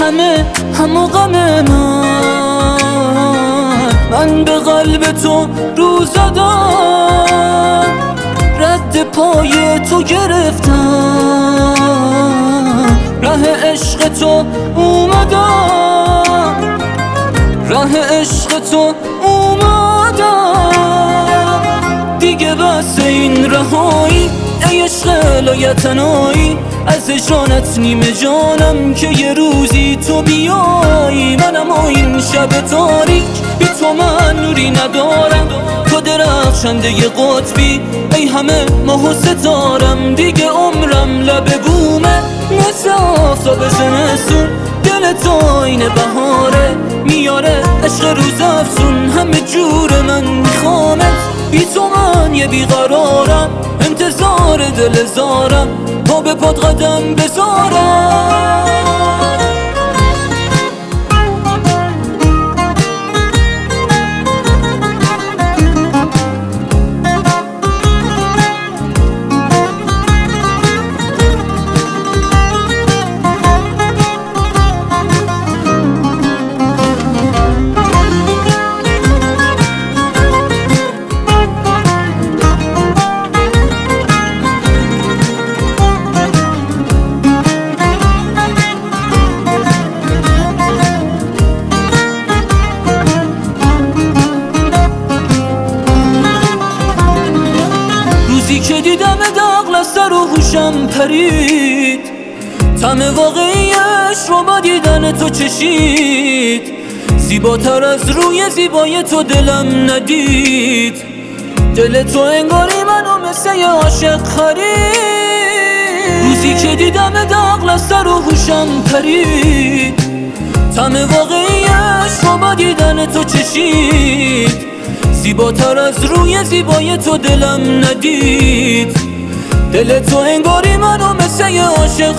همه همو غم من به قلب تو رو زدم، رد پای تو گرفتم، ره عشق تو اومدم، راه عشق تو اومدم. دیگه بس این رهایی ای عشق لایتنایی، از جانت نیمه جانم که یه روزی تو بیایی. منم این شب تاریک بی تو من نوری ندارم، تو درخشنده ی قطبی ای همه ماه و ستارم. دیگه عمرم لب بومه مثل آفتاب زمستون، دل تو این بهاره میاره عشق روز افزون. همه جور من میخوامت، بی تو من یه بیقرارم، انتظار دل زارم تا به پات قدم بذارم. روزی که دیدم داغ لسته رو هوشم پرید، طعم واقعیش رو با دیدن تو چشید. زیباتر از روی زیبای تو دلم ندید، دل تو انگاری منو مثل یه عاشق خرید. روزی که دیدم داغ لسته رو هوشم پرید، طعم واقعیش رو با دیدن تو چشید. زیباتر از روی زیبای تو دلم ندید، دل تو انگاری منو مثل یه عاشق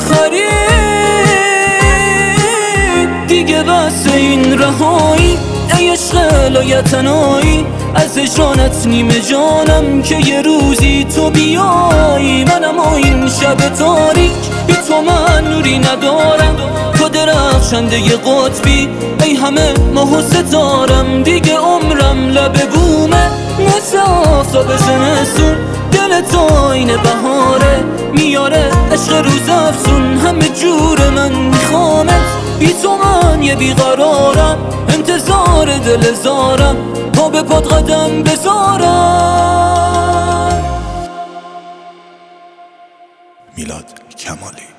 خرید. دیگه بس این رهایی ای عشق لایتنایی، از جانت نیمه جانم که یه روزی تو بیایی. منم این شب تاریک بی تو من نوری ندارم، تو درخشنده ی قطبی ای همه ماه و ستارم. دیگه عمرم لب بومه مثل آفتاب زمستون، دل تو این بهاره میاره عشق روز افزون. همه جور من میخوامت، بی تو من یه بیقرارم، انتظار دل زارم تا به پات قدم بذارم. میلاد کمالی.